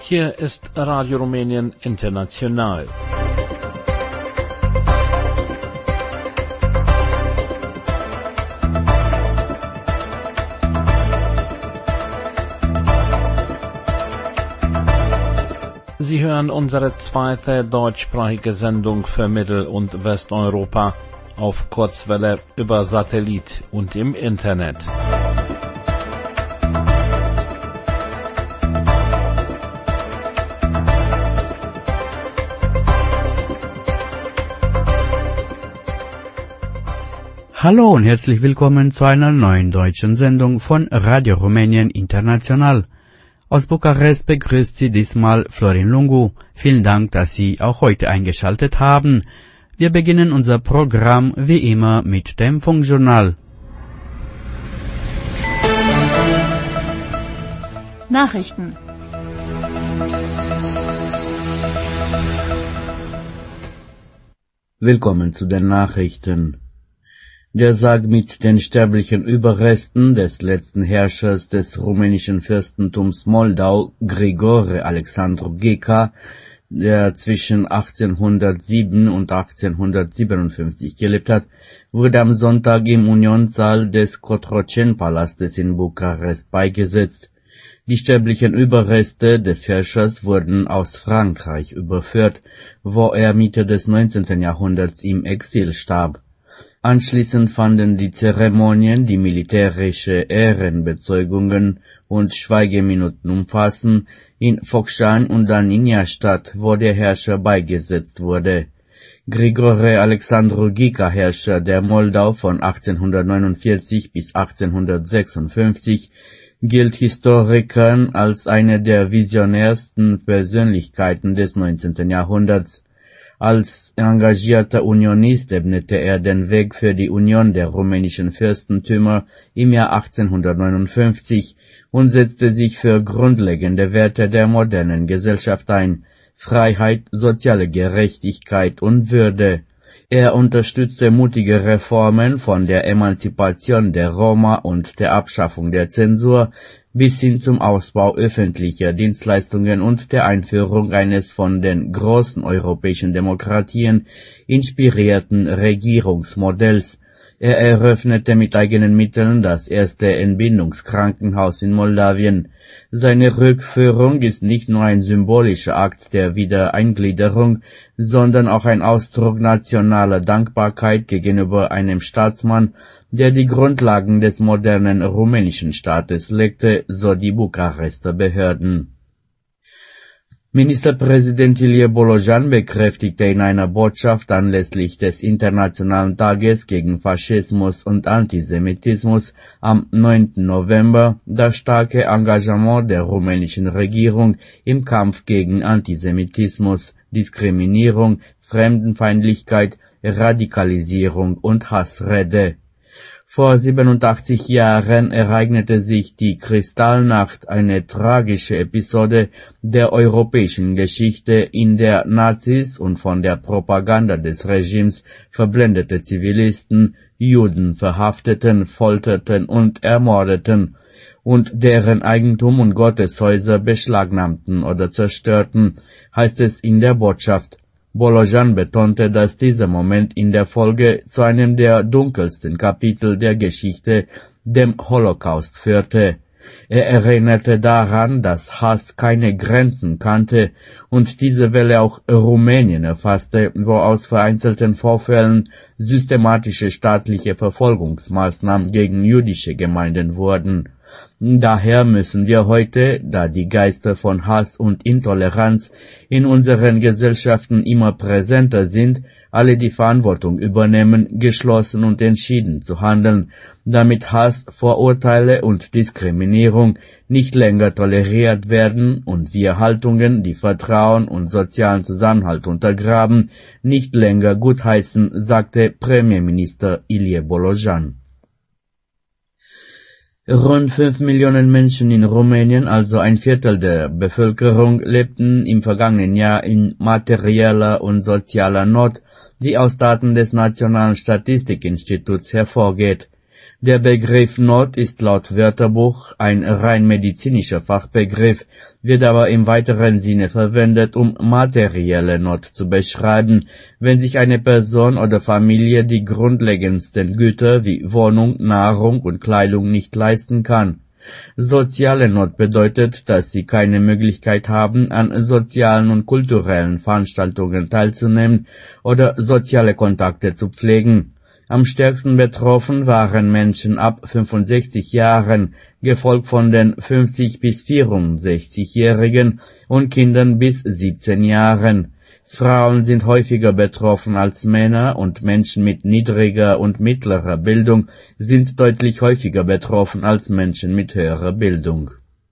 Hier ist Radio Rumänien International. Sie hören unsere zweite deutschsprachige Sendung für Mittel- und Westeuropa auf Kurzwelle über Satellit und im Internet. Hallo und herzlich willkommen zu einer neuen deutschen Sendung von Radio Rumänien International. Aus Bukarest begrüßt Sie diesmal Florin Lungu. Vielen Dank, dass Sie auch heute eingeschaltet haben. Wir beginnen unser Programm wie immer mit dem Funkjournal. Nachrichten. Willkommen zu den Nachrichten. Der Sarg mit den sterblichen Überresten des letzten Herrschers des rumänischen Fürstentums Moldau, Grigore Alexandru Gheca, der zwischen 1807 und 1857 gelebt hat, wurde am Sonntag im Unionssaal des Cotroceni-Palastes in Bukarest beigesetzt. Die sterblichen Überreste des Herrschers wurden aus Frankreich überführt, wo er Mitte des 19. Jahrhunderts im Exil starb. Anschließend fanden die Zeremonien, die militärische Ehrenbezeugungen und Schweigeminuten umfassen, in Focșani und dann in Iași statt, wo der Herrscher beigesetzt wurde. Grigore Alexandru Gheca, Herrscher der Moldau von 1849 bis 1856, gilt Historikern als eine der visionärsten Persönlichkeiten des 19. Jahrhunderts. Als engagierter Unionist ebnete er den Weg für die Union der rumänischen Fürstentümer im Jahr 1859 und setzte sich für grundlegende Werte der modernen Gesellschaft ein: Freiheit, soziale Gerechtigkeit und Würde. Er unterstützte mutige Reformen von der Emanzipation der Roma und der Abschaffung der Zensur bis hin zum Ausbau öffentlicher Dienstleistungen und der Einführung eines von den großen europäischen Demokratien inspirierten Regierungsmodells. Er eröffnete mit eigenen Mitteln das erste Entbindungskrankenhaus in Moldawien. Seine Rückführung ist nicht nur ein symbolischer Akt der Wiedereingliederung, sondern auch ein Ausdruck nationaler Dankbarkeit gegenüber einem Staatsmann, der die Grundlagen des modernen rumänischen Staates legte, so die Bukarester Behörden. Ministerpräsident Ilie Bolojan bekräftigte in einer Botschaft anlässlich des Internationalen Tages gegen Faschismus und Antisemitismus am 9. November das starke Engagement der rumänischen Regierung im Kampf gegen Antisemitismus, Diskriminierung, Fremdenfeindlichkeit, Radikalisierung und Hassrede. Vor 87 Jahren ereignete sich die Kristallnacht, eine tragische Episode der europäischen Geschichte, in der Nazis und von der Propaganda des Regimes verblendete Zivilisten Juden verhafteten, folterten und ermordeten und deren Eigentum und Gotteshäuser beschlagnahmten oder zerstörten, heißt es in der Botschaft. Bolojan betonte, dass dieser Moment in der Folge zu einem der dunkelsten Kapitel der Geschichte, dem Holocaust, führte. Er erinnerte daran, dass Hass keine Grenzen kannte und diese Welle auch Rumänien erfasste, wo aus vereinzelten Vorfällen systematische staatliche Verfolgungsmaßnahmen gegen jüdische Gemeinden wurden. Daher müssen wir heute, da die Geister von Hass und Intoleranz in unseren Gesellschaften immer präsenter sind, alle die Verantwortung übernehmen, geschlossen und entschieden zu handeln, damit Hass, Vorurteile und Diskriminierung nicht länger toleriert werden und wir Haltungen, die Vertrauen und sozialen Zusammenhalt untergraben, nicht länger gutheißen, sagte Premierminister Ilie Bolojan. Rund 5 Millionen Menschen in Rumänien, also ein Viertel der Bevölkerung, lebten im vergangenen Jahr in materieller und sozialer Not, die aus Daten des Nationalen Statistikinstituts hervorgeht. Der Begriff Not ist laut Wörterbuch ein rein medizinischer Fachbegriff, wird aber im weiteren Sinne verwendet, um materielle Not zu beschreiben, wenn sich eine Person oder Familie die grundlegendsten Güter wie Wohnung, Nahrung und Kleidung nicht leisten kann. Soziale Not bedeutet, dass sie keine Möglichkeit haben, an sozialen und kulturellen Veranstaltungen teilzunehmen oder soziale Kontakte zu pflegen. Am stärksten betroffen waren Menschen ab 65 Jahren, gefolgt von den 50- bis 64-Jährigen und Kindern bis 17 Jahren. Frauen sind häufiger betroffen als Männer und Menschen mit niedriger und mittlerer Bildung sind deutlich häufiger betroffen als Menschen mit höherer Bildung.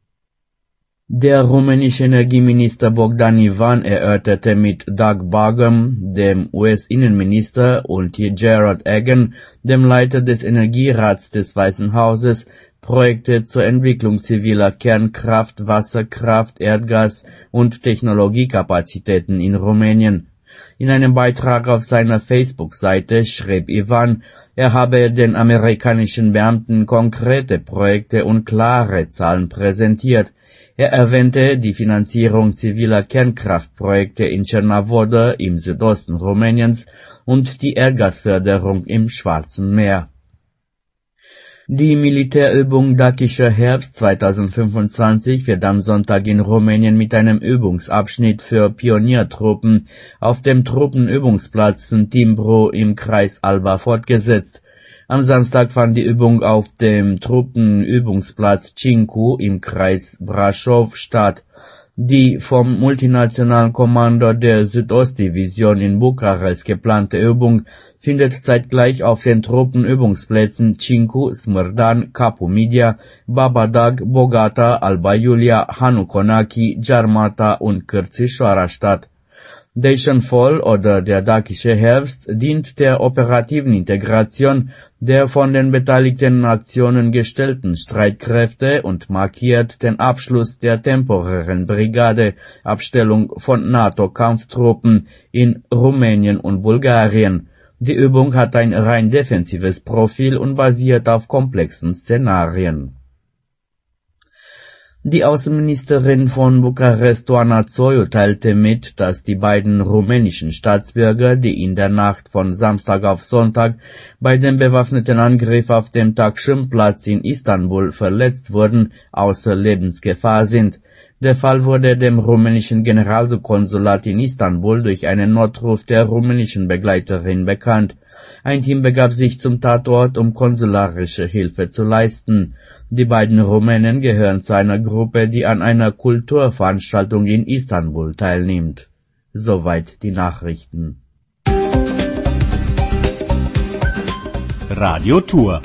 Der rumänische Energieminister Bogdan Ivan erörterte mit Doug Burgum, dem US-Innenminister, und Gerard Egan, dem Leiter des Energierats des Weißen Hauses, Projekte zur Entwicklung ziviler Kernkraft, Wasserkraft, Erdgas und Technologiekapazitäten in Rumänien. In einem Beitrag auf seiner Facebook-Seite schrieb Ivan, er habe den amerikanischen Beamten konkrete Projekte und klare Zahlen präsentiert. Er erwähnte die Finanzierung ziviler Kernkraftprojekte in Cernavodă im Südosten Rumäniens und die Erdgasförderung im Schwarzen Meer. Die Militärübung Dakischer Herbst 2025 wird am Sonntag in Rumänien mit einem Übungsabschnitt für Pioniertruppen auf dem Truppenübungsplatz in Timbru im Kreis Alba fortgesetzt. Am Samstag fand die Übung auf dem Truppenübungsplatz Cincu im Kreis Brașov statt. Die vom multinationalen Kommando der Südostdivision in Bukarest geplante Übung findet zeitgleich auf den Truppenübungsplätzen Cincu, Smârdan, Capu Midia, Babadag, Bogata, Alba Iulia, Hanu Conakry, Jarmata und Cârțișoara statt. Dacian-Fall oder der Dakische Herbst dient der operativen Integration der von den beteiligten Nationen gestellten Streitkräfte und markiert den Abschluss der temporären Brigadeabstellung von NATO-Kampftruppen in Rumänien und Bulgarien. Die Übung hat ein rein defensives Profil und basiert auf komplexen Szenarien. Die Außenministerin von Bukarest, Oana Țoiu, teilte mit, dass die beiden rumänischen Staatsbürger, die in der Nacht von Samstag auf Sonntag bei dem bewaffneten Angriff auf dem Taksim-Platz in Istanbul verletzt wurden, außer Lebensgefahr sind. Der Fall wurde dem rumänischen Generalkonsulat in Istanbul durch einen Notruf der rumänischen Begleiterin bekannt. Ein Team begab sich zum Tatort, um konsularische Hilfe zu leisten. Die beiden Rumänen gehören zu einer Gruppe, die an einer Kulturveranstaltung in Istanbul teilnimmt. Soweit die Nachrichten. Radio Tour.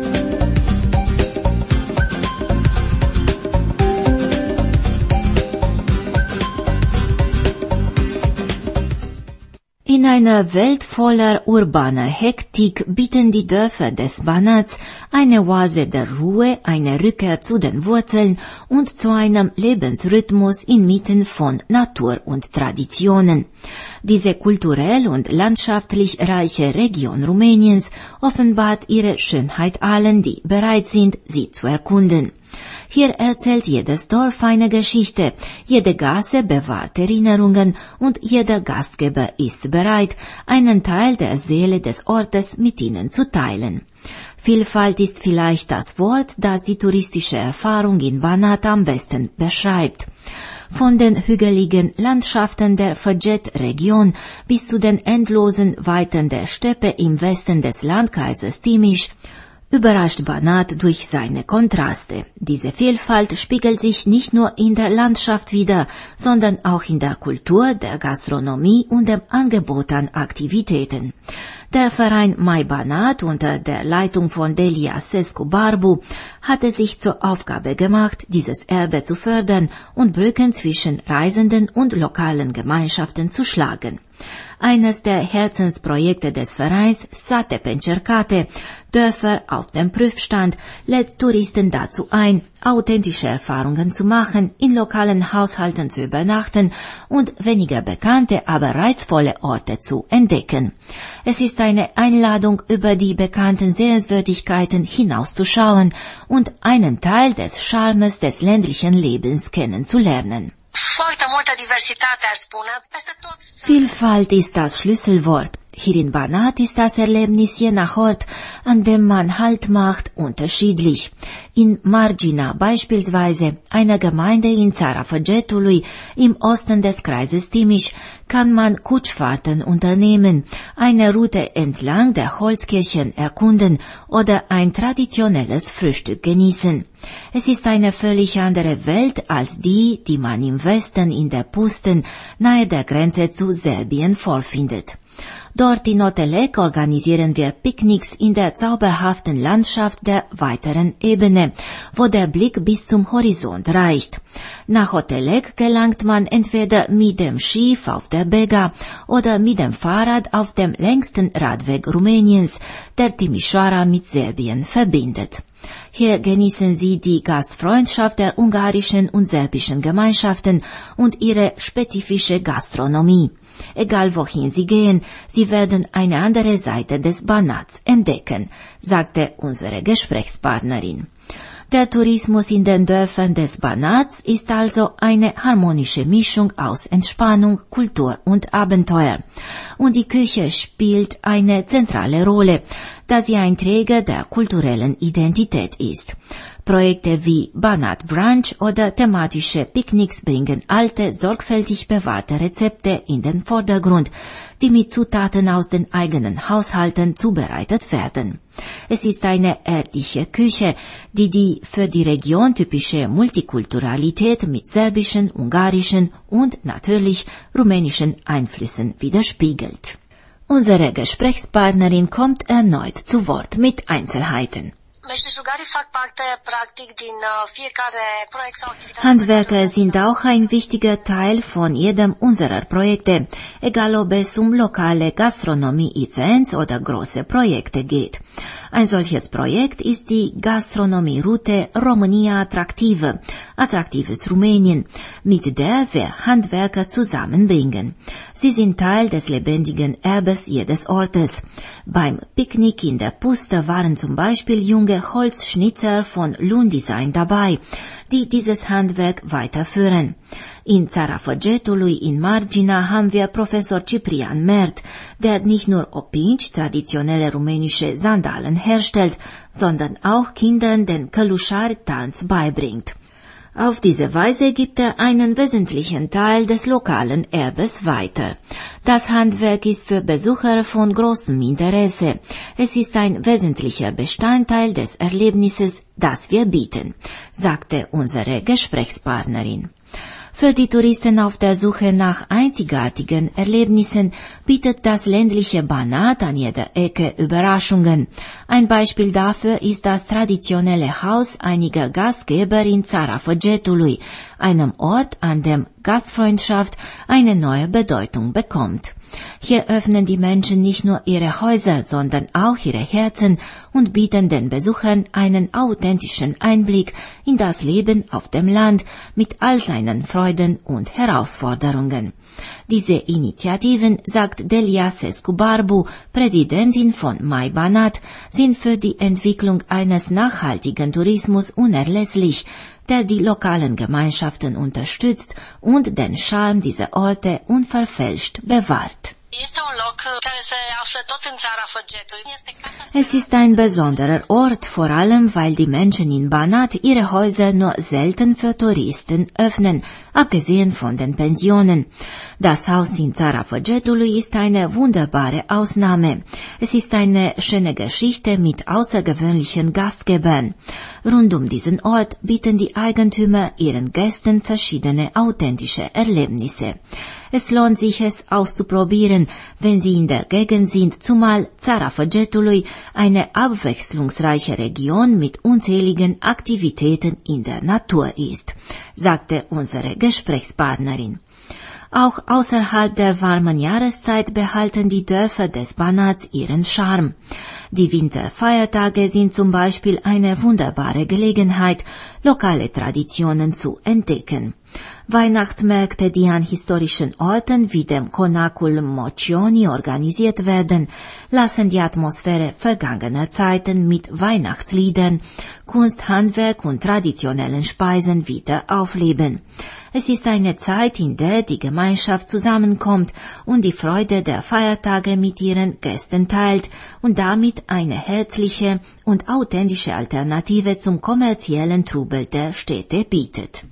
In einer Welt voller urbaner Hektik bieten die Dörfer des Banats eine Oase der Ruhe, eine Rückkehr zu den Wurzeln und zu einem Lebensrhythmus inmitten von Natur und Traditionen. Diese kulturell und landschaftlich reiche Region Rumäniens offenbart ihre Schönheit allen, die bereit sind, sie zu erkunden. Hier erzählt jedes Dorf eine Geschichte, jede Gasse bewahrt Erinnerungen und jeder Gastgeber ist bereit, einen Teil der Seele des Ortes mit ihnen zu teilen. Vielfalt ist vielleicht das Wort, das die touristische Erfahrung in Banat am besten beschreibt. Von den hügeligen Landschaften der Făget-Region bis zu den endlosen Weiten der Steppe im Westen des Landkreises Timiș überrascht Banat durch seine Kontraste. Diese Vielfalt spiegelt sich nicht nur in der Landschaft wider, sondern auch in der Kultur, der Gastronomie und dem Angebot an Aktivitäten. Der Verein Mai Banat unter der Leitung von Delia Sescu-Barbu hatte sich zur Aufgabe gemacht, dieses Erbe zu fördern und Brücken zwischen Reisenden und lokalen Gemeinschaften zu schlagen. Eines der Herzensprojekte des Vereins, Sate pe Încercate, Dörfer auf dem Prüfstand, lädt Touristen dazu ein, authentische Erfahrungen zu machen, in lokalen Haushalten zu übernachten und weniger bekannte, aber reizvolle Orte zu entdecken. Es ist eine Einladung, über die bekannten Sehenswürdigkeiten hinauszuschauen und einen Teil des Charmes des ländlichen Lebens kennenzulernen. Vielfalt ist das Schlüsselwort. Hier in Banat ist das Erlebnis je nach Ort, an dem man Halt macht, unterschiedlich. In Margina beispielsweise, einer Gemeinde in Țara-Făgetului, im Osten des Kreises Timiș, kann man Kutschfahrten unternehmen, eine Route entlang der Holzkirchen erkunden oder ein traditionelles Frühstück genießen. Es ist eine völlig andere Welt als die man im Westen in der Pusten nahe der Grenze zu Serbien vorfindet. Dort in Otelec organisieren wir Picknicks in der zauberhaften Landschaft der weiteren Ebene, wo der Blick bis zum Horizont reicht. Nach Otelec gelangt man entweder mit dem Schiff auf der Bega oder mit dem Fahrrad auf dem längsten Radweg Rumäniens, der Timișoara mit Serbien verbindet. Hier genießen Sie die Gastfreundschaft der ungarischen und serbischen Gemeinschaften und ihre spezifische Gastronomie. Egal wohin Sie gehen, Sie werden eine andere Seite des Banats entdecken, sagte unsere Gesprächspartnerin. Der Tourismus in den Dörfern des Banats ist also eine harmonische Mischung aus Entspannung, Kultur und Abenteuer. Und die Küche spielt eine zentrale Rolle, da sie ein Träger der kulturellen Identität ist. Projekte wie Banat Brunch oder thematische Picknicks bringen alte, sorgfältig bewahrte Rezepte in den Vordergrund, die mit Zutaten aus den eigenen Haushalten zubereitet werden. Es ist eine örtliche Küche, die für die Region typische Multikulturalität mit serbischen, ungarischen und natürlich rumänischen Einflüssen widerspiegelt. Unsere Gesprächspartnerin kommt erneut zu Wort mit Einzelheiten. Handwerker sind auch ein wichtiger Teil von jedem unserer Projekte, egal ob es um lokale Gastronomie-Events oder große Projekte geht. Ein solches Projekt ist die Gastronomie-Route România Attractive, Attraktives Rumänien, mit der wir Handwerker zusammenbringen. Sie sind Teil des lebendigen Erbes jedes Ortes. Beim Picknick in der Puste waren zum Beispiel junge Holzschnitzer von Lund-Design dabei, die dieses Handwerk weiterführen. In Țara-Făgetului in Margina haben wir Professor Ciprian Mert, der nicht nur Opinci, traditionelle rumänische Sandalen herstellt, sondern auch Kindern den Călușari-Tanz beibringt. Auf diese Weise gibt er einen wesentlichen Teil des lokalen Erbes weiter. Das Handwerk ist für Besucher von großem Interesse. Es ist ein wesentlicher Bestandteil des Erlebnisses, das wir bieten, sagte unsere Gesprächspartnerin. Für die Touristen auf der Suche nach einzigartigen Erlebnissen bietet das ländliche Banat an jeder Ecke Überraschungen. Ein Beispiel dafür ist das traditionelle Haus einiger Gastgeber in Țara-Făgetului, einem Ort, an dem Gastfreundschaft eine neue Bedeutung bekommt. Hier öffnen die Menschen nicht nur ihre Häuser, sondern auch ihre Herzen und bieten den Besuchern einen authentischen Einblick in das Leben auf dem Land mit all seinen Freuden und Herausforderungen. Diese Initiativen, sagt Delia Sescu-Barbu, Präsidentin von Mai Banat, sind für die Entwicklung eines nachhaltigen Tourismus unerlässlich, der die lokalen Gemeinschaften unterstützt und den Charme dieser Orte unverfälscht bewahrt. Es ist ein besonderer Ort, vor allem weil die Menschen in Banat ihre Häuser nur selten für Touristen öffnen, abgesehen von den Pensionen. Das Haus in Țara-Făgetului ist eine wunderbare Ausnahme. Es ist eine schöne Geschichte mit außergewöhnlichen Gastgebern. Rund um diesen Ort bieten die Eigentümer ihren Gästen verschiedene authentische Erlebnisse. Es lohnt sich, es auszuprobieren, wenn Sie in der Gegend sind, zumal Țara-Făgetului eine abwechslungsreiche Region mit unzähligen Aktivitäten in der Natur ist, sagte unsere Gesprächspartnerin. Auch außerhalb der warmen Jahreszeit behalten die Dörfer des Banats ihren Charme. Die Winterfeiertage sind zum Beispiel eine wunderbare Gelegenheit, lokale Traditionen zu entdecken. Weihnachtsmärkte, die an historischen Orten wie dem Konakul Mocioni organisiert werden, lassen die Atmosphäre vergangener Zeiten mit Weihnachtsliedern, Kunst, Handwerk und traditionellen Speisen wieder aufleben. Es ist eine Zeit, in der die Gemeinschaft zusammenkommt und die Freude der Feiertage mit ihren Gästen teilt und damit eine herzliche und authentische Alternative zum kommerziellen Trubel der Städte bietet.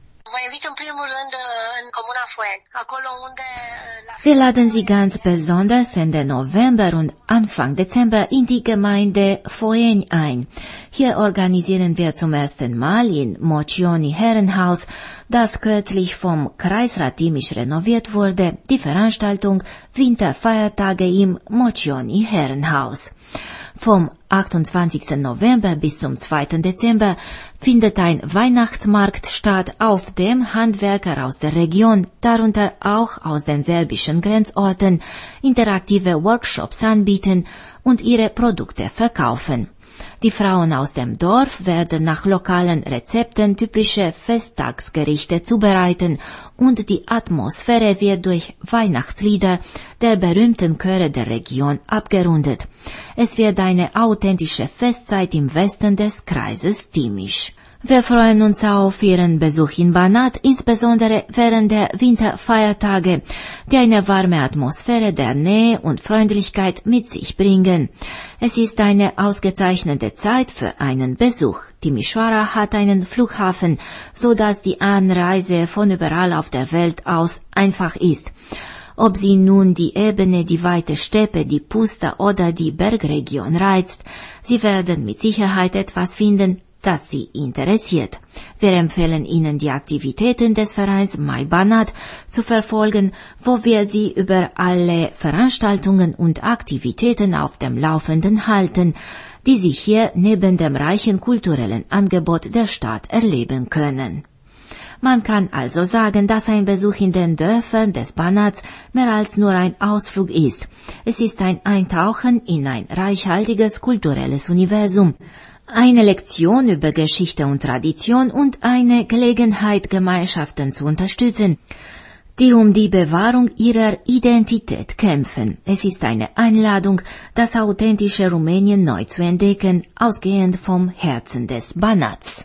Wir laden Sie ganz besonders Ende November und Anfang Dezember in die Gemeinde Foeni ein. Hier organisieren wir zum ersten Mal in Mocioni Herrenhaus, das kürzlich vom Kreisrat Timiș renoviert wurde, die Veranstaltung Winterfeiertage im Mocioni Herrenhaus. Vom 28. November bis zum 2. Dezember findet ein Weihnachtsmarkt statt, auf dem Handwerker aus der Region, darunter auch aus den serbischen Grenzorten, interaktive Workshops anbieten und ihre Produkte verkaufen. Die Frauen aus dem Dorf werden nach lokalen Rezepten typische Festtagsgerichte zubereiten und die Atmosphäre wird durch Weihnachtslieder der berühmten Chöre der Region abgerundet. Es wird eine authentische Festzeit im Westen des Kreises Timiș. Wir freuen uns auf Ihren Besuch in Banat, insbesondere während der Winterfeiertage, die eine warme Atmosphäre der Nähe und Freundlichkeit mit sich bringen. Es ist eine ausgezeichnete Zeit für einen Besuch. Timișoara hat einen Flughafen, so dass die Anreise von überall auf der Welt aus einfach ist. Ob sie nun die Ebene, die weite Steppe, die Puszta oder die Bergregion reizt, Sie werden mit Sicherheit etwas finden, das Sie interessiert. Wir empfehlen Ihnen, die Aktivitäten des Vereins Mai Banat zu verfolgen, wo wir Sie über alle Veranstaltungen und Aktivitäten auf dem Laufenden halten, die Sie hier neben dem reichen kulturellen Angebot der Stadt erleben können. Man kann also sagen, dass ein Besuch in den Dörfern des Banats mehr als nur ein Ausflug ist. Es ist ein Eintauchen in ein reichhaltiges kulturelles Universum, eine Lektion über Geschichte und Tradition und eine Gelegenheit, Gemeinschaften zu unterstützen, die um die Bewahrung ihrer Identität kämpfen. Es ist eine Einladung, das authentische Rumänien neu zu entdecken, ausgehend vom Herzen des Banats.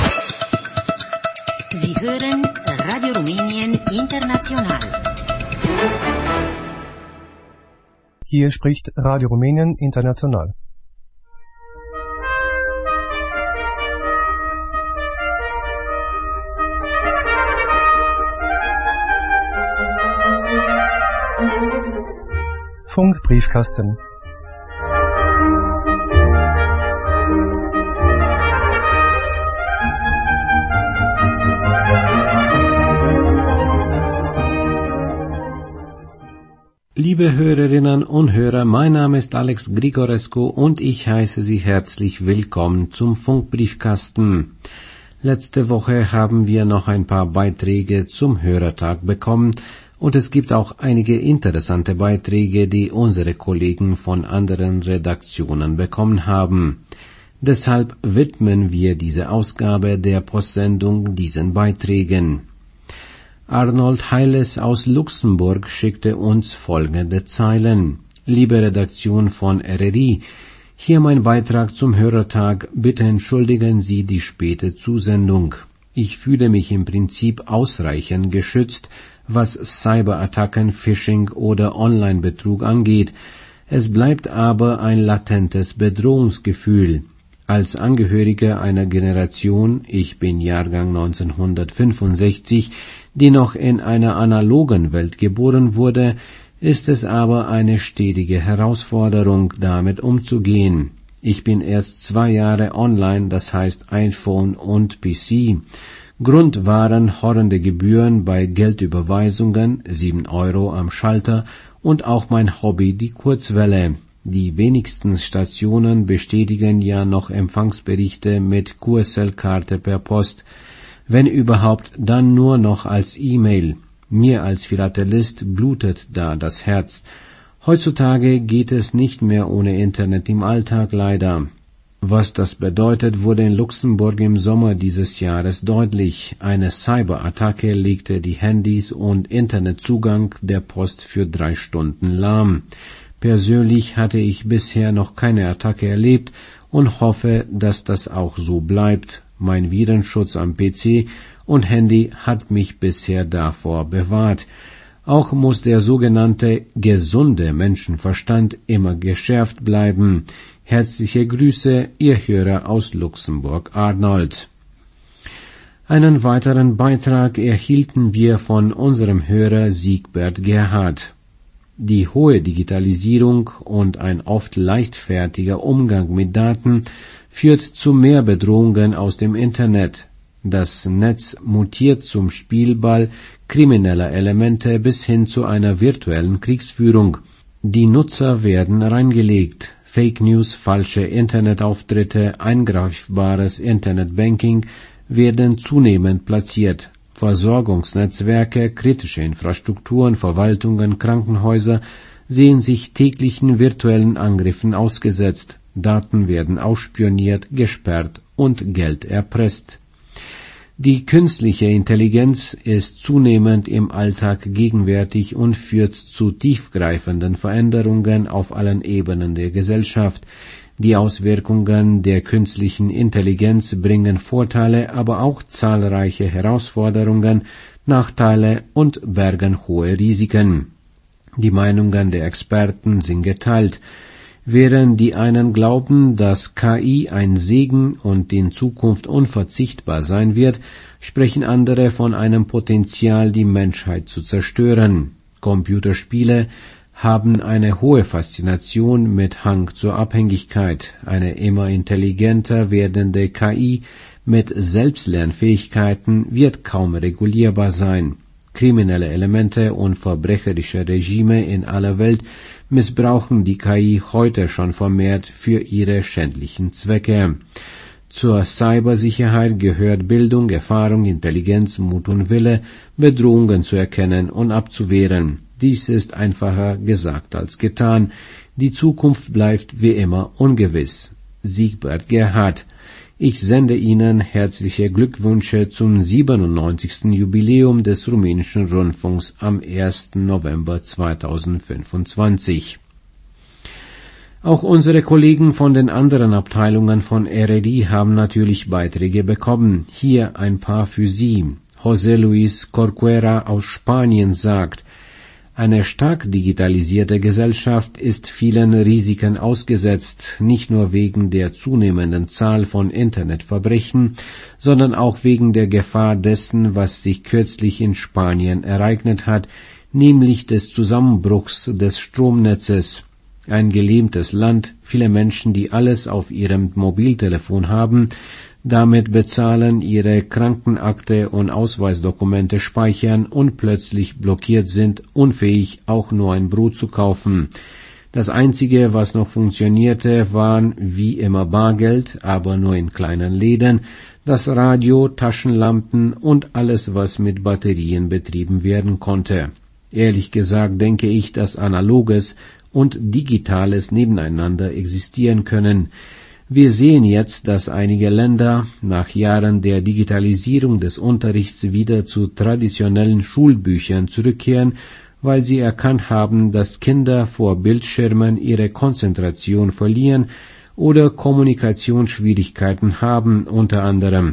Sie hören Radio Rumänien International. Hier spricht Radio Rumänien International. Funkbriefkasten. Liebe Hörerinnen und Hörer, mein Name ist Alex Grigorescu und ich heiße Sie herzlich willkommen zum Funkbriefkasten. Letzte Woche haben wir noch ein paar Beiträge zum Hörertag bekommen und es gibt auch einige interessante Beiträge, die unsere Kollegen von anderen Redaktionen bekommen haben. Deshalb widmen wir diese Ausgabe der Postsendung diesen Beiträgen. Arnold Heiles aus Luxemburg schickte uns folgende Zeilen. Liebe Redaktion von RRI, hier mein Beitrag zum Hörertag. Bitte entschuldigen Sie die späte Zusendung. Ich fühle mich im Prinzip ausreichend geschützt, was Cyberattacken, Phishing oder Online-Betrug angeht. Es bleibt aber ein latentes Bedrohungsgefühl. Als Angehöriger einer Generation, ich bin Jahrgang 1965, die noch in einer analogen Welt geboren wurde, ist es aber eine stetige Herausforderung, damit umzugehen. Ich bin erst 2 Jahre online, das heißt iPhone und PC. Grund waren horrende Gebühren bei Geldüberweisungen, 7 € am Schalter und auch mein Hobby, die Kurzwelle. Die wenigsten Stationen bestätigen ja noch Empfangsberichte mit QSL-Karte per Post. Wenn überhaupt, dann nur noch als E-Mail. Mir als Philatelist blutet da das Herz. Heutzutage geht es nicht mehr ohne Internet im Alltag leider. Was das bedeutet, wurde in Luxemburg im Sommer dieses Jahres deutlich. Eine Cyberattacke legte die Handys und Internetzugang der Post für 3 Stunden lahm. Persönlich hatte ich bisher noch keine Attacke erlebt und hoffe, dass das auch so bleibt. Mein Virenschutz am PC und Handy hat mich bisher davor bewahrt. Auch muss der sogenannte gesunde Menschenverstand immer geschärft bleiben. Herzliche Grüße, Ihr Hörer aus Luxemburg, Arnold. Einen weiteren Beitrag erhielten wir von unserem Hörer Siegbert Gerhard. Die hohe Digitalisierung und ein oft leichtfertiger Umgang mit Daten führt zu mehr Bedrohungen aus dem Internet. Das Netz mutiert zum Spielball krimineller Elemente bis hin zu einer virtuellen Kriegsführung. Die Nutzer werden reingelegt. Fake News, falsche Internetauftritte, eingreifbares Internetbanking werden zunehmend platziert. Versorgungsnetzwerke, kritische Infrastrukturen, Verwaltungen, Krankenhäuser sehen sich täglichen virtuellen Angriffen ausgesetzt. Daten werden ausspioniert, gesperrt und Geld erpresst. Die künstliche Intelligenz ist zunehmend im Alltag gegenwärtig und führt zu tiefgreifenden Veränderungen auf allen Ebenen der Gesellschaft. Die Auswirkungen der künstlichen Intelligenz bringen Vorteile, aber auch zahlreiche Herausforderungen, Nachteile und bergen hohe Risiken. Die Meinungen der Experten sind geteilt. Während die einen glauben, dass KI ein Segen und in Zukunft unverzichtbar sein wird, sprechen andere von einem Potenzial, die Menschheit zu zerstören. Computerspiele haben eine hohe Faszination mit Hang zur Abhängigkeit. Eine immer intelligenter werdende KI mit Selbstlernfähigkeiten wird kaum regulierbar sein. Kriminelle Elemente und verbrecherische Regime in aller Welt missbrauchen die KI heute schon vermehrt für ihre schändlichen Zwecke. Zur Cybersicherheit gehört Bildung, Erfahrung, Intelligenz, Mut und Wille, Bedrohungen zu erkennen und abzuwehren. Dies ist einfacher gesagt als getan. Die Zukunft bleibt wie immer ungewiss. Siegbert Gerhard. Ich sende Ihnen herzliche Glückwünsche zum 97. Jubiläum des rumänischen Rundfunks am 1. November 2025. Auch unsere Kollegen von den anderen Abteilungen von RRI haben natürlich Beiträge bekommen. Hier ein paar für Sie. José Luis Corcuera aus Spanien sagt: Eine stark digitalisierte Gesellschaft ist vielen Risiken ausgesetzt, nicht nur wegen der zunehmenden Zahl von Internetverbrechen, sondern auch wegen der Gefahr dessen, was sich kürzlich in Spanien ereignet hat, nämlich des Zusammenbruchs des Stromnetzes. Ein gelähmtes Land, viele Menschen, die alles auf ihrem Mobiltelefon haben, damit bezahlen, ihre Krankenakte und Ausweisdokumente speichern und plötzlich blockiert sind, unfähig auch nur ein Brot zu kaufen. Das Einzige, was noch funktionierte, waren wie immer Bargeld, aber nur in kleinen Läden, das Radio, Taschenlampen und alles, was mit Batterien betrieben werden konnte. Ehrlich gesagt denke ich, dass Analoges und Digitales nebeneinander existieren können. Wir sehen jetzt, dass einige Länder nach Jahren der Digitalisierung des Unterrichts wieder zu traditionellen Schulbüchern zurückkehren, weil sie erkannt haben, dass Kinder vor Bildschirmen ihre Konzentration verlieren oder Kommunikationsschwierigkeiten haben, unter anderem.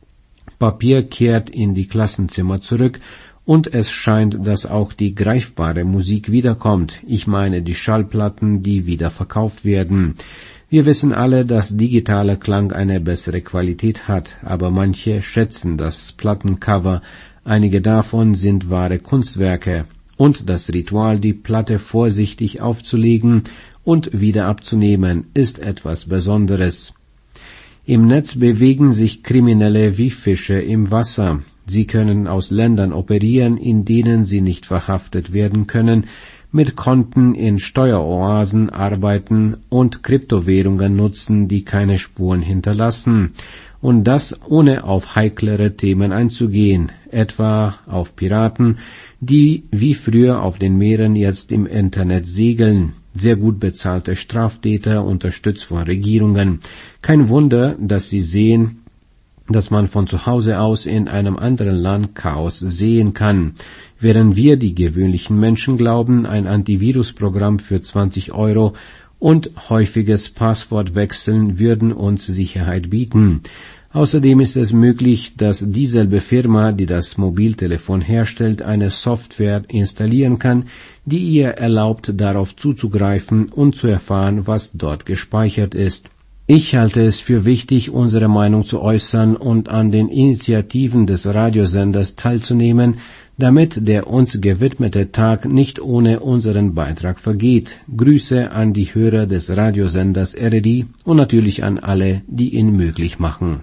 Papier kehrt in die Klassenzimmer zurück und es scheint, dass auch die greifbare Musik wiederkommt. Ich meine die Schallplatten, die wieder verkauft werden. Wir wissen alle, dass digitaler Klang eine bessere Qualität hat, aber manche schätzen das Plattencover. Einige davon sind wahre Kunstwerke. Und das Ritual, die Platte vorsichtig aufzulegen und wieder abzunehmen, ist etwas Besonderes. Im Netz bewegen sich Kriminelle wie Fische im Wasser. Sie können aus Ländern operieren, in denen sie nicht verhaftet werden können, mit Konten in Steueroasen arbeiten und Kryptowährungen nutzen, die keine Spuren hinterlassen. Und das ohne auf heiklere Themen einzugehen, etwa auf Piraten, die wie früher auf den Meeren jetzt im Internet segeln. sehr gut bezahlte Straftäter, unterstützt von Regierungen. Kein Wunder, dass sie sehen, dass man von zu Hause aus in einem anderen Land Chaos sehen kann. Während wir, die gewöhnlichen Menschen, glauben, ein Antivirusprogramm für 20 € und häufiges Passwortwechseln würden uns Sicherheit bieten. Außerdem ist es möglich, dass dieselbe Firma, die das Mobiltelefon herstellt, eine Software installieren kann, die ihr erlaubt, darauf zuzugreifen und zu erfahren, was dort gespeichert ist. Ich halte es für wichtig, unsere Meinung zu äußern und an den Initiativen des Radiosenders teilzunehmen, damit der uns gewidmete Tag nicht ohne unseren Beitrag vergeht. Grüße an die Hörer des Radiosenders RRD und natürlich an alle, die ihn möglich machen.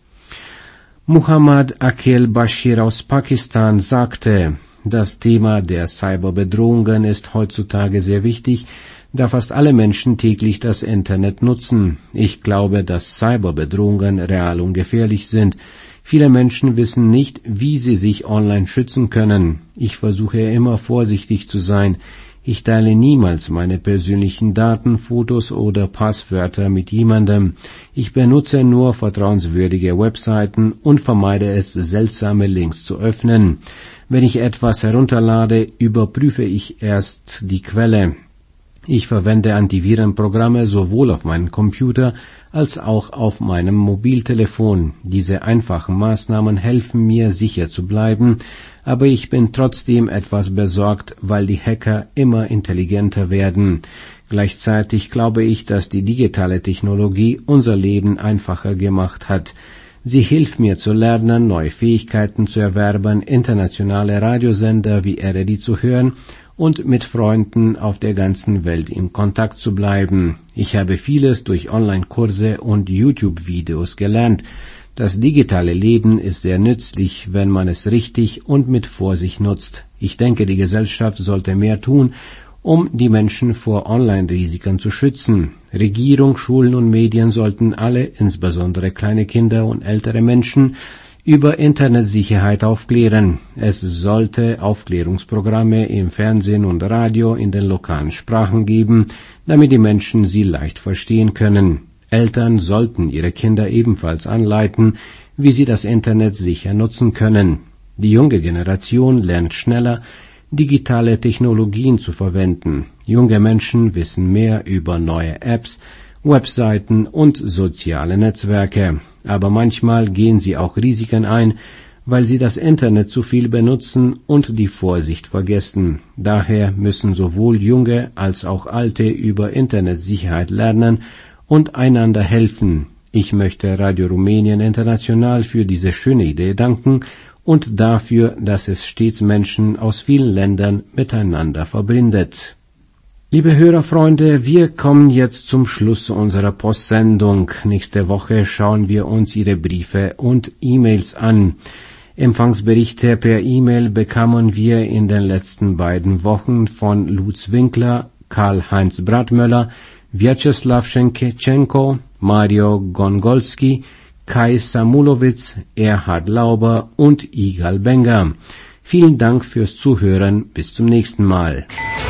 Muhammad Akhil Bashir aus Pakistan sagte, das Thema der Cyberbedrohungen ist heutzutage sehr wichtig, da fast alle Menschen täglich das Internet nutzen. Ich glaube, dass Cyberbedrohungen real und gefährlich sind. Viele Menschen wissen nicht, wie sie sich online schützen können. Ich versuche immer vorsichtig zu sein. Ich teile niemals meine persönlichen Daten, Fotos oder Passwörter mit jemandem. Ich benutze nur vertrauenswürdige Webseiten und vermeide es, seltsame Links zu öffnen. Wenn ich etwas herunterlade, überprüfe ich erst die Quelle. Ich verwende Antivirenprogramme sowohl auf meinem Computer als auch auf meinem Mobiltelefon. Diese einfachen Maßnahmen helfen mir, sicher zu bleiben, aber ich bin trotzdem etwas besorgt, weil die Hacker immer intelligenter werden. Gleichzeitig glaube ich, dass die digitale Technologie unser Leben einfacher gemacht hat. Sie hilft mir zu lernen, neue Fähigkeiten zu erwerben, internationale Radiosender wie RRD zu hören und mit Freunden auf der ganzen Welt in Kontakt zu bleiben. Ich habe vieles durch Online-Kurse und YouTube-Videos gelernt. Das digitale Leben ist sehr nützlich, wenn man es richtig und mit Vorsicht nutzt. Ich denke, die Gesellschaft sollte mehr tun, um die Menschen vor Online-Risiken zu schützen. Regierung, Schulen und Medien sollten alle, insbesondere kleine Kinder und ältere Menschen, über Internetsicherheit aufklären. Es sollte Aufklärungsprogramme im Fernsehen und Radio in den lokalen Sprachen geben, damit die Menschen sie leicht verstehen können. Eltern sollten ihre Kinder ebenfalls anleiten, wie sie das Internet sicher nutzen können. Die junge Generation lernt schneller, digitale Technologien zu verwenden. Junge Menschen wissen mehr über neue Apps, Webseiten und soziale Netzwerke. Aber manchmal gehen sie auch Risiken ein, weil sie das Internet zu viel benutzen und die Vorsicht vergessen. Daher müssen sowohl Junge als auch Alte über Internetsicherheit lernen und einander helfen. Ich möchte Radio Rumänien International für diese schöne Idee danken und dafür, dass es stets Menschen aus vielen Ländern miteinander verbindet. Liebe Hörerfreunde, wir kommen jetzt zum Schluss unserer Postsendung. Nächste Woche schauen wir uns Ihre Briefe und E-Mails an. Empfangsberichte per E-Mail bekamen wir in den letzten beiden Wochen von Lutz Winkler, Karl-Heinz Bratmöller, Vyacheslav Schenketschenko, Mario Gongolski, Kai Samulowitz, Erhard Lauber und Igal Benga. Vielen Dank fürs Zuhören. Bis zum nächsten Mal.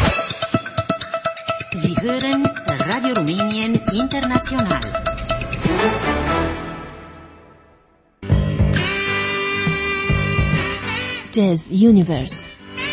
Sie hören Radio Rumänien International. Jazz Universe.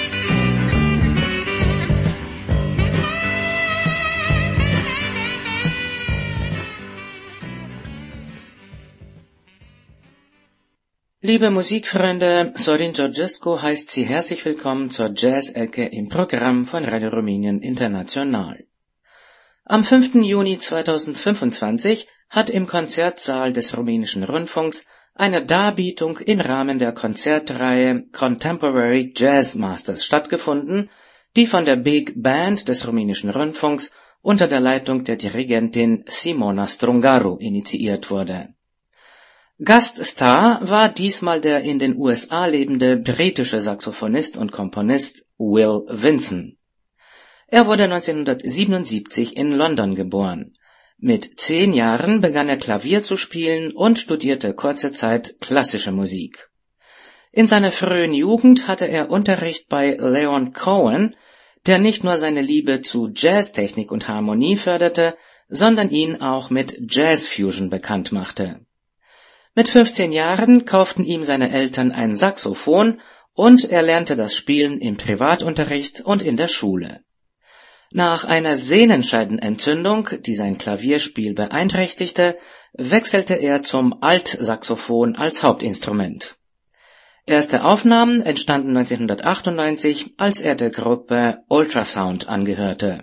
Liebe Musikfreunde, Sorin Georgescu heißt Sie herzlich willkommen zur Jazz-Ecke im Programm von Radio Rumänien International. Am 5. Juni 2025 hat im Konzertsaal des Rumänischen Rundfunks eine Darbietung im Rahmen der Konzertreihe Contemporary Jazz Masters stattgefunden, die von der Big Band des Rumänischen Rundfunks unter der Leitung der Dirigentin Simona Strungaru initiiert wurde. Gaststar war diesmal der in den USA lebende britische Saxophonist und Komponist Will Vinson. Er wurde 1977 in London geboren. Mit 10 Jahren begann er Klavier zu spielen und studierte kurze Zeit klassische Musik. In seiner frühen Jugend hatte er Unterricht bei Leon Cohen, der nicht nur seine Liebe zu Jazztechnik und Harmonie förderte, sondern ihn auch mit Jazzfusion bekannt machte. Mit 15 Jahren kauften ihm seine Eltern ein Saxophon und er lernte das Spielen im Privatunterricht und in der Schule. Nach einer Sehnenscheidenentzündung, die sein Klavierspiel beeinträchtigte, wechselte er zum Altsaxophon als Hauptinstrument. Erste Aufnahmen entstanden 1998, als er der Gruppe Ultrasound angehörte.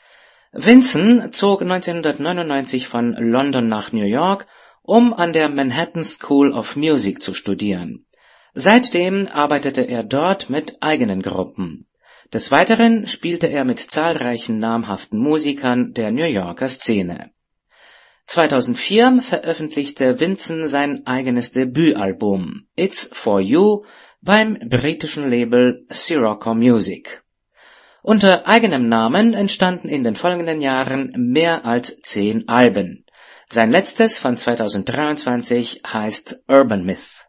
Vinson zog 1999 von London nach New York, um an der Manhattan School of Music zu studieren. Seitdem arbeitete er dort mit eigenen Gruppen. Des Weiteren spielte er mit zahlreichen namhaften Musikern der New Yorker Szene. 2004 veröffentlichte Vinson sein eigenes Debütalbum It's For You beim britischen Label Sirocco Music. Unter eigenem Namen entstanden in den folgenden Jahren mehr als 10 Alben. Sein letztes von 2023 heißt Urban Myth.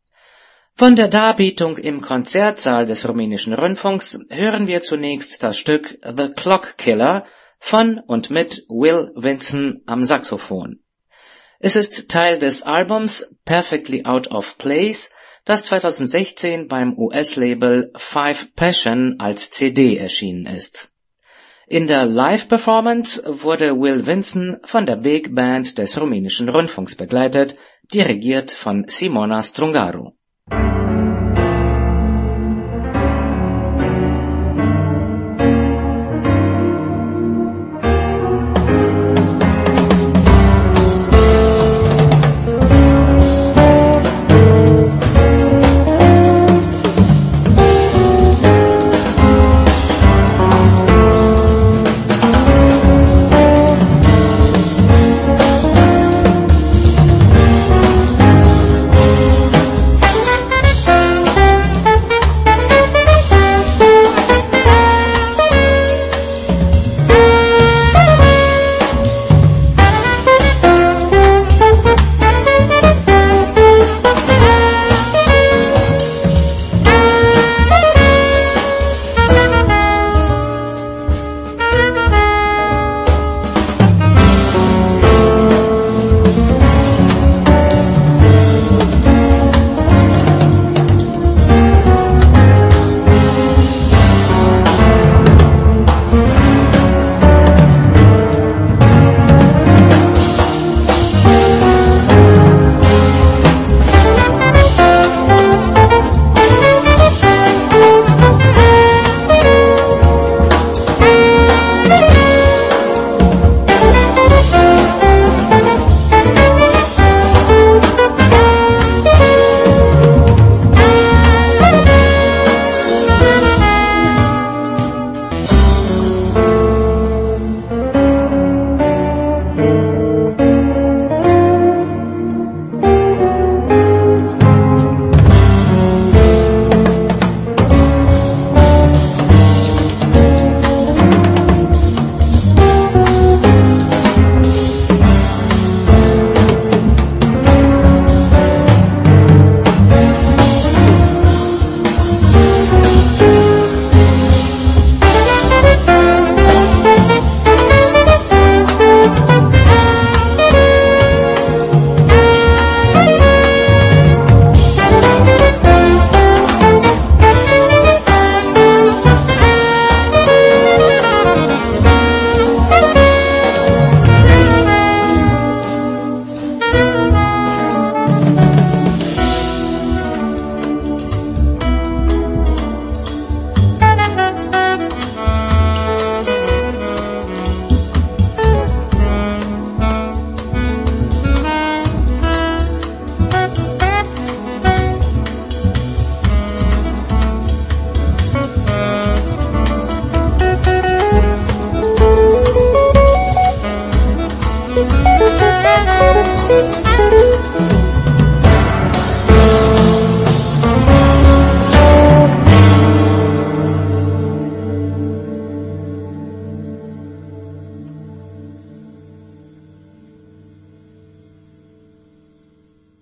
Von der Darbietung im Konzertsaal des rumänischen Rundfunks hören wir zunächst das Stück The Clock Killer von und mit Will Vinson am Saxophon. Es ist Teil des Albums Perfectly Out of Place, das 2016 beim US-Label Five Passion als CD erschienen ist. In der Live-Performance wurde Will Vinson von der Big Band des rumänischen Rundfunks begleitet, dirigiert von Simona Strungaru.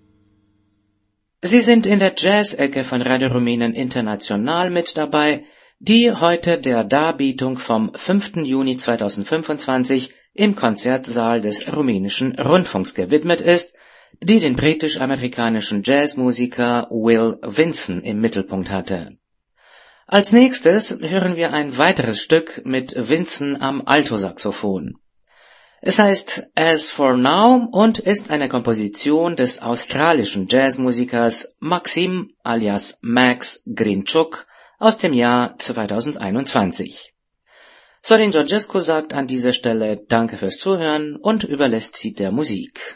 Sie sind in der Jazz-Ecke von Radio Rumänien International mit dabei, die heute der Darbietung vom 5. Juni 2025 im Konzertsaal des rumänischen Rundfunks gewidmet ist, die den britisch-amerikanischen Jazzmusiker Will Vinson im Mittelpunkt hatte. Als nächstes hören wir ein weiteres Stück mit Vinson am Altosaxophon. Es heißt As for Now und ist eine Komposition des australischen Jazzmusikers Maxim alias Max Grinchuk aus dem Jahr 2021. Sorin Georgescu sagt an dieser Stelle Danke fürs Zuhören und überlässt sie der Musik.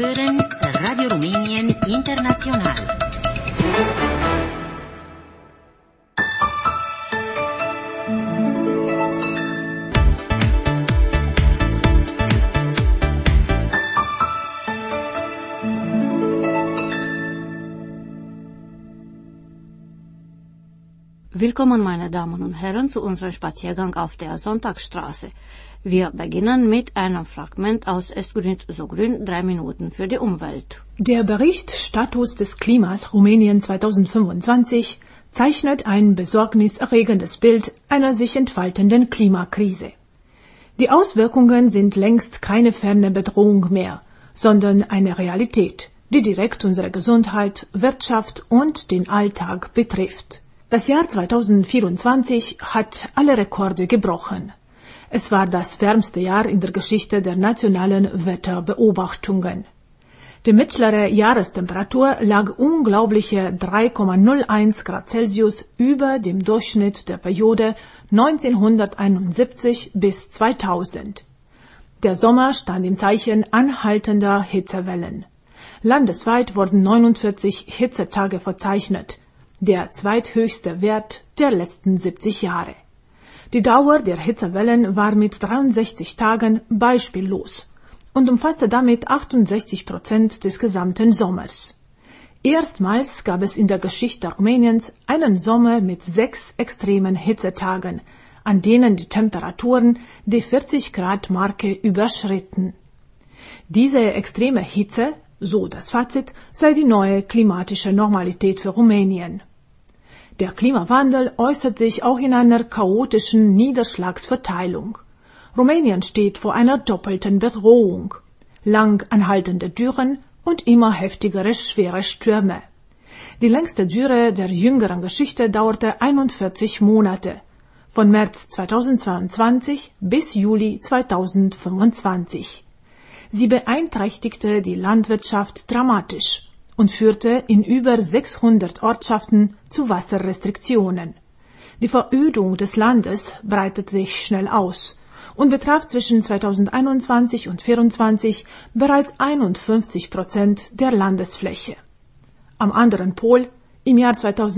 hören Radio Rumänien International. Willkommen, meine Damen und Herren, zu unserem Spaziergang auf der Sonntagsstraße. Wir beginnen mit einem Fragment aus Es grünt so grün, 3 Minuten für die Umwelt. Der Bericht Status des Klimas Rumänien 2025 zeichnet ein besorgniserregendes Bild einer sich entfaltenden Klimakrise. Die Auswirkungen sind längst keine ferne Bedrohung mehr, sondern eine Realität, die direkt unsere Gesundheit, Wirtschaft und den Alltag betrifft. Das Jahr 2024 hat alle Rekorde gebrochen. Es war das wärmste Jahr in der Geschichte der nationalen Wetterbeobachtungen. Die mittlere Jahrestemperatur lag unglaubliche 3,01 Grad Celsius über dem Durchschnitt der Periode 1971 bis 2000. Der Sommer stand im Zeichen anhaltender Hitzewellen. Landesweit wurden 49 Hitzetage verzeichnet, der zweithöchste Wert der letzten 70 Jahre. Die Dauer der Hitzewellen war mit 63 Tagen beispiellos und umfasste damit 68% des gesamten Sommers. Erstmals gab es in der Geschichte Rumäniens einen Sommer mit 6 extremen Hitzetagen, an denen die Temperaturen die 40-Grad-Marke überschritten. Diese extreme Hitze, so das Fazit, sei die neue klimatische Normalität für Rumänien. Der Klimawandel äußert sich auch in einer chaotischen Niederschlagsverteilung. Rumänien steht vor einer doppelten Bedrohung: lang anhaltende Dürren und immer heftigere schwere Stürme. Die längste Dürre der jüngeren Geschichte dauerte 41 Monate, von März 2022 bis Juli 2025. Sie beeinträchtigte die Landwirtschaft dramatisch und führte in über 600 Ortschaften zu Wasserrestriktionen. Die Verödung des Landes breitet sich schnell aus und betraf zwischen 2021 und 2024 bereits 51% der Landesfläche. Am anderen Pol, im Jahr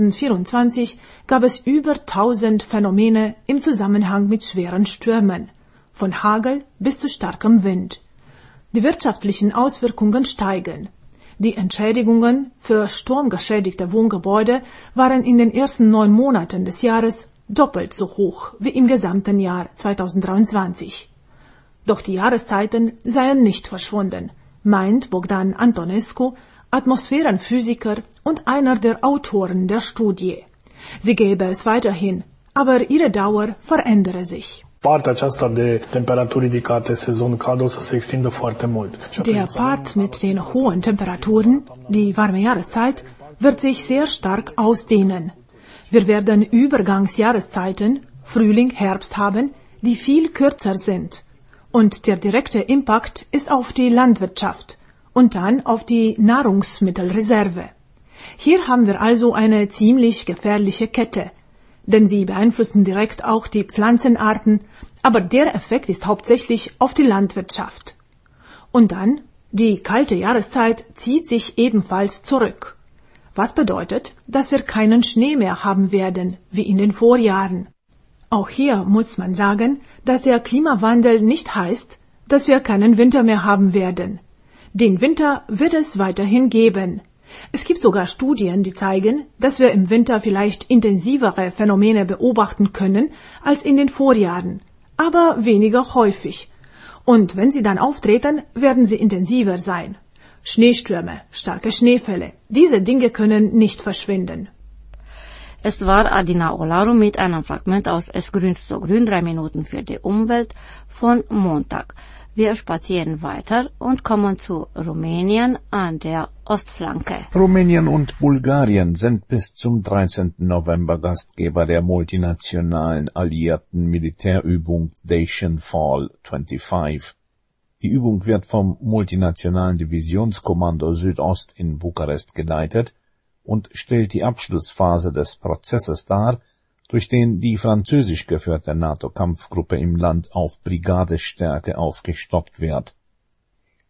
2024, gab es über 1000 Phänomene im Zusammenhang mit schweren Stürmen, von Hagel bis zu starkem Wind. Die wirtschaftlichen Auswirkungen steigen. Die Entschädigungen für sturmgeschädigte Wohngebäude waren in den ersten 9 Monaten des Jahres doppelt so hoch wie im gesamten Jahr 2023. Doch die Jahreszeiten seien nicht verschwunden, meint Bogdan Antonescu, Atmosphärenphysiker und einer der Autoren der Studie. Sie gäbe es weiterhin, aber ihre Dauer verändere sich. Partea aceasta de temperaturi ridicate, sezon cald, o să se extindă foarte mult. Der Part mit den hohen Temperaturen, die warme Jahreszeit, wird sich sehr stark ausdehnen. Wir werden Übergangsjahreszeiten, Frühling, Herbst haben, die viel kürzer sind. Und der direkte Impact ist auf die Landwirtschaft und dann auf die Nahrungsmittelreserve. Hier haben wir also eine ziemlich gefährliche Kette, denn sie beeinflussen direkt auch die Pflanzenarten, aber der Effekt ist hauptsächlich auf die Landwirtschaft. Und dann, die kalte Jahreszeit zieht sich ebenfalls zurück. Was bedeutet, dass wir keinen Schnee mehr haben werden, wie in den Vorjahren. Auch hier muss man sagen, dass der Klimawandel nicht heißt, dass wir keinen Winter mehr haben werden. Den Winter wird es weiterhin geben. Es gibt sogar Studien, die zeigen, dass wir im Winter vielleicht intensivere Phänomene beobachten können als in den Vorjahren, aber weniger häufig. Und wenn sie dann auftreten, werden sie intensiver sein. Schneestürme, starke Schneefälle, diese Dinge können nicht verschwinden. Es war Adina Olaru mit einem Fragment aus Es grünt so grün, 3 Minuten für die Umwelt von Montag. Wir spazieren weiter und kommen zu Rumänien an der Ostflanke. Rumänien und Bulgarien sind bis zum 13. November Gastgeber der multinationalen alliierten Militärübung Dacian Fall 25. Die Übung wird vom multinationalen Divisionskommando Südost in Bukarest geleitet und stellt die Abschlussphase des Prozesses dar, durch den die französisch geführte NATO-Kampfgruppe im Land auf Brigadestärke aufgestockt wird.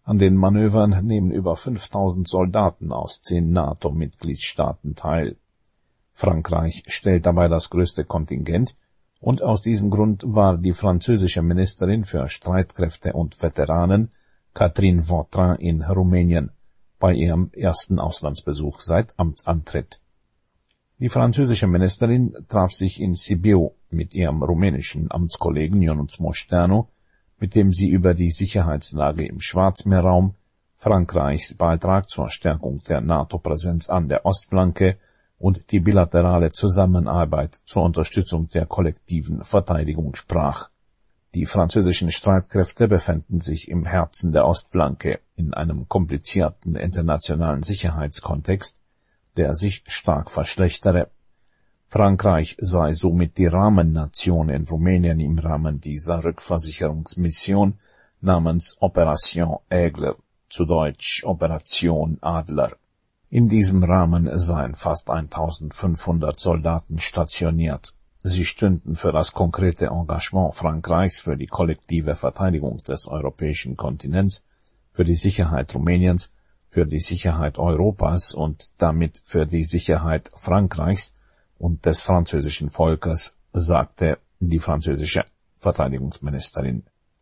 An den Manövern nehmen über 5000 Soldaten aus 10 NATO-Mitgliedstaaten teil. Frankreich stellt dabei das größte Kontingent, und aus diesem Grund war die französische Ministerin für Streitkräfte und Veteranen, Catherine Vautrin, in Rumänien bei ihrem ersten Auslandsbesuch seit Amtsantritt. Die französische Ministerin traf sich in Sibiu mit ihrem rumänischen Amtskollegen Ionuț Moșteanu, mit dem sie über die Sicherheitslage im Schwarzmeerraum, Frankreichs Beitrag zur Stärkung der NATO-Präsenz an der Ostflanke und die bilaterale Zusammenarbeit zur Unterstützung der kollektiven Verteidigung sprach. Die französischen Streitkräfte befänden sich im Herzen der Ostflanke in einem komplizierten internationalen Sicherheitskontext, der sich stark verschlechtere. Frankreich sei somit die Rahmennation in Rumänien im Rahmen dieser Rückversicherungsmission namens Opération Aigle, zu Deutsch Operation Adler. In diesem Rahmen seien fast 1500 Soldaten stationiert. Sie stünden für das konkrete Engagement Frankreichs für die kollektive Verteidigung des europäischen Kontinents, für die Sicherheit Rumäniens, für die Sicherheit Europas und damit für die Sicherheit Frankreichs und des französischen Volkes, sagte die französische Verteidigungsministerin.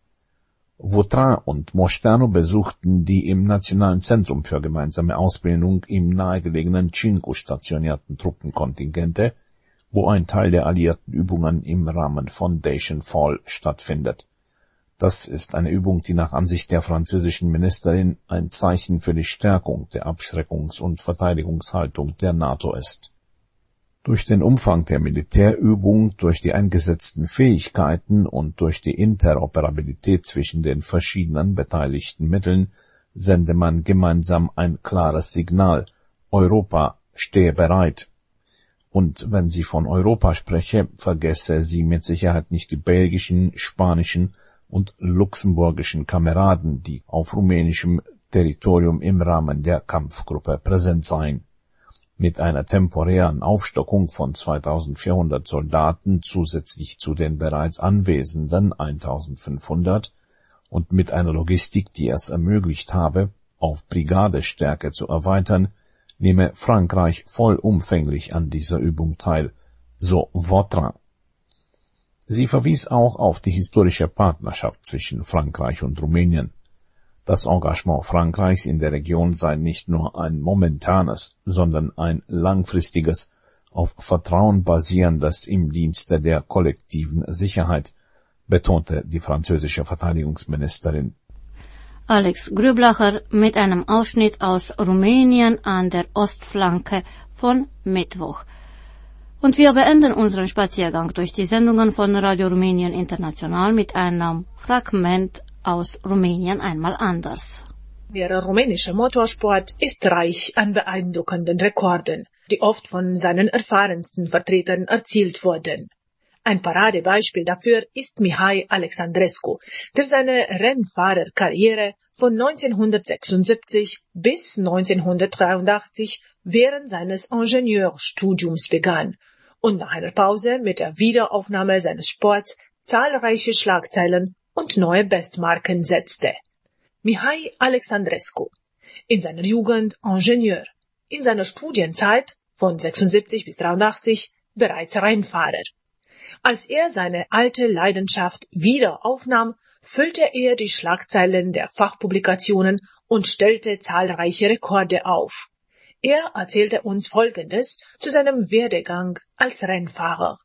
Vautrin und Moșteanu besuchten die im Nationalen Zentrum für gemeinsame Ausbildung im nahegelegenen Cincu stationierten Truppenkontingente, wo ein Teil der alliierten Übungen im Rahmen von Dacian Fall stattfindet. Das ist eine Übung, die nach Ansicht der französischen Ministerin ein Zeichen für die Stärkung der Abschreckungs- und Verteidigungshaltung der NATO ist. Durch den Umfang der Militärübung, durch die eingesetzten Fähigkeiten und durch die Interoperabilität zwischen den verschiedenen beteiligten Mitteln sende man gemeinsam ein klares Signal: Europa stehe bereit. Und wenn sie von Europa spreche, vergesse sie mit Sicherheit nicht die belgischen, spanischen und luxemburgischen Kameraden, die auf rumänischem Territorium im Rahmen der Kampfgruppe präsent seien. Mit einer temporären Aufstockung von 2400 Soldaten zusätzlich zu den bereits anwesenden 1500 und mit einer Logistik, die es ermöglicht habe, auf Brigadestärke zu erweitern, nehme Frankreich vollumfänglich an dieser Übung teil, so Vautrin. Sie verwies auch auf die historische Partnerschaft zwischen Frankreich und Rumänien. Das Engagement Frankreichs in der Region sei nicht nur ein momentanes, sondern ein langfristiges, auf Vertrauen basierendes im Dienste der kollektiven Sicherheit, betonte die französische Verteidigungsministerin. Alex Grüblacher mit einem Ausschnitt aus Rumänien an der Ostflanke von Mittwoch. Und wir beenden unseren Spaziergang durch die Sendungen von Radio Rumänien International mit einem Fragment aus Rumänien einmal anders. Der rumänische Motorsport ist reich an beeindruckenden Rekorden, die oft von seinen erfahrensten Vertretern erzielt wurden. Ein Paradebeispiel dafür ist Mihai Alexandrescu, der seine Rennfahrerkarriere von 1976 bis 1983 während seines Ingenieurstudiums begann und nach einer Pause mit der Wiederaufnahme seines Sports zahlreiche Schlagzeilen und neue Bestmarken setzte. Mihai Alexandrescu, in seiner Jugend Ingenieur, in seiner Studienzeit von 76 bis 83 bereits Rennfahrer. Als er seine alte Leidenschaft wieder aufnahm, füllte er die Schlagzeilen der Fachpublikationen und stellte zahlreiche Rekorde auf. Er erzählte uns Folgendes zu seinem Werdegang als Rennfahrer.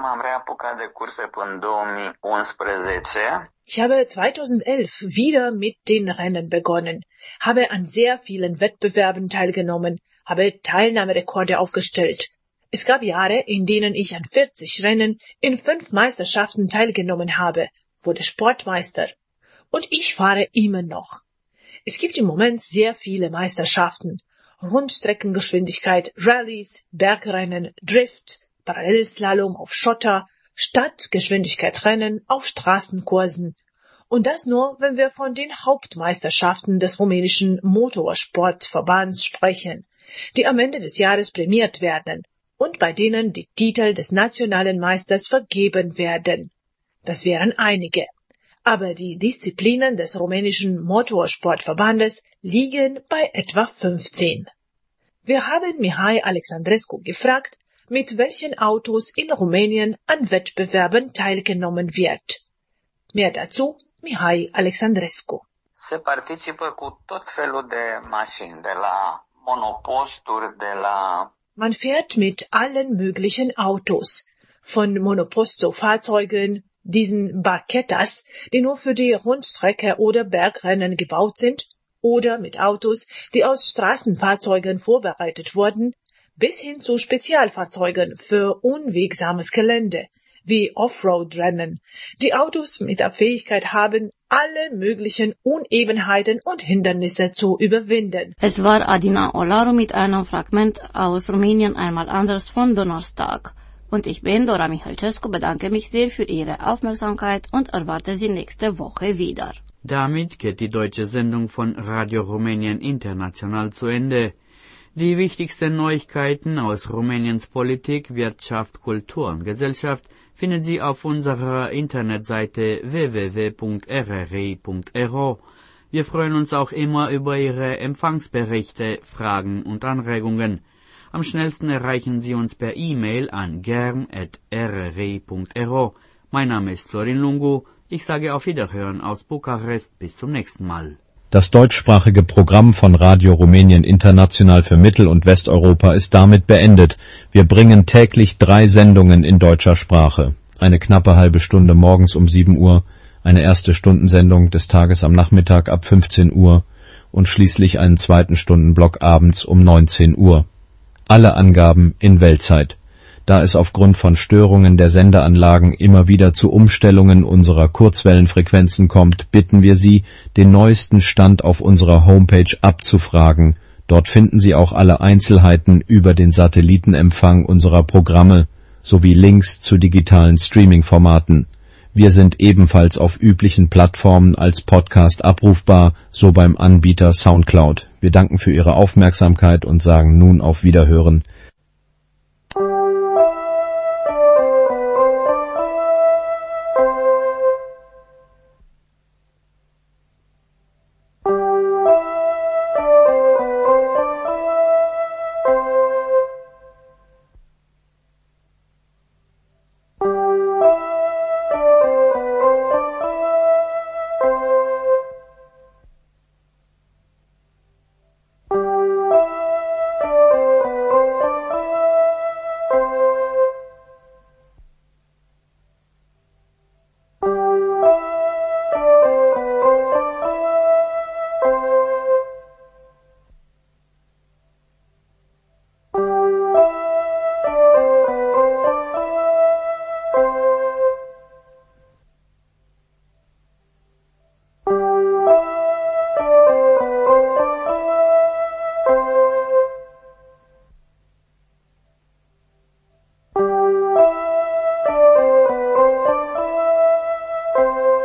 Ich habe 2011 wieder mit den Rennen begonnen, habe an sehr vielen Wettbewerben teilgenommen, habe Teilnahmerekorde aufgestellt. Es gab Jahre, in denen ich an 40 Rennen in 5 Meisterschaften teilgenommen habe, wurde Sportmeister. Und ich fahre immer noch. Es gibt im Moment sehr viele Meisterschaften. Rundstreckengeschwindigkeit, Rallyes, Bergrennen, Drift, Parallelslalom auf Schotter, Stadtgeschwindigkeitsrennen auf Straßenkursen. Und das nur, wenn wir von den Hauptmeisterschaften des rumänischen Motorsportverbands sprechen, die am Ende des Jahres prämiert werden und bei denen die Titel des nationalen Meisters vergeben werden. Das wären einige. aber die Disziplinen des rumänischen Motorsportverbandes liegen bei etwa 15. Wir haben Mihai Alexandrescu gefragt, mit welchen Autos in Rumänien an Wettbewerben teilgenommen wird. Mehr dazu Mihai Alexandrescu. Se participă cu tot felul de mașini, de la monoposturi, de la... Man fährt mit allen möglichen Autos, von Monoposto-Fahrzeugen, diesen Barchettas, die nur für die Rundstrecke oder Bergrennen gebaut sind, oder mit Autos, die aus Straßenfahrzeugen vorbereitet wurden, bis hin zu Spezialfahrzeugen für unwegsames Gelände, wie Offroad-Rennen, die Autos mit der Fähigkeit haben, alle möglichen Unebenheiten und Hindernisse zu überwinden. Es war Adina Olaru mit einem Fragment aus Rumänien einmal anders von Donnerstag. Und ich bin Dora Michalcescu, bedanke mich sehr für Ihre Aufmerksamkeit und erwarte Sie nächste Woche wieder. Damit geht die deutsche Sendung von Radio Rumänien International zu Ende. Die wichtigsten Neuigkeiten aus Rumäniens Politik, Wirtschaft, Kultur und Gesellschaft finden Sie auf unserer Internetseite www.rri.ro. Wir freuen uns auch immer über Ihre Empfangsberichte, Fragen und Anregungen. Am schnellsten erreichen Sie uns per E-Mail an germ@rri.ro. Mein Name ist Florin Lungu. Ich sage auf Wiederhören aus Bukarest. Bis zum nächsten Mal. Das deutschsprachige Programm von Radio Rumänien International für Mittel- und Westeuropa ist damit beendet. Wir bringen täglich 3 Sendungen in deutscher Sprache. Eine knappe halbe Stunde morgens um 7 Uhr, eine erste Stundensendung des Tages am Nachmittag ab 15 Uhr und schließlich einen zweiten Stundenblock abends um 19 Uhr. Alle Angaben in Weltzeit. Da es aufgrund von Störungen der Sendeanlagen immer wieder zu Umstellungen unserer Kurzwellenfrequenzen kommt, bitten wir Sie, den neuesten Stand auf unserer Homepage abzufragen. Dort finden Sie auch alle Einzelheiten über den Satellitenempfang unserer Programme sowie Links zu digitalen Streaming-Formaten. Wir sind ebenfalls auf üblichen Plattformen als Podcast abrufbar, so beim Anbieter Soundcloud. Wir danken für Ihre Aufmerksamkeit und sagen nun auf Wiederhören.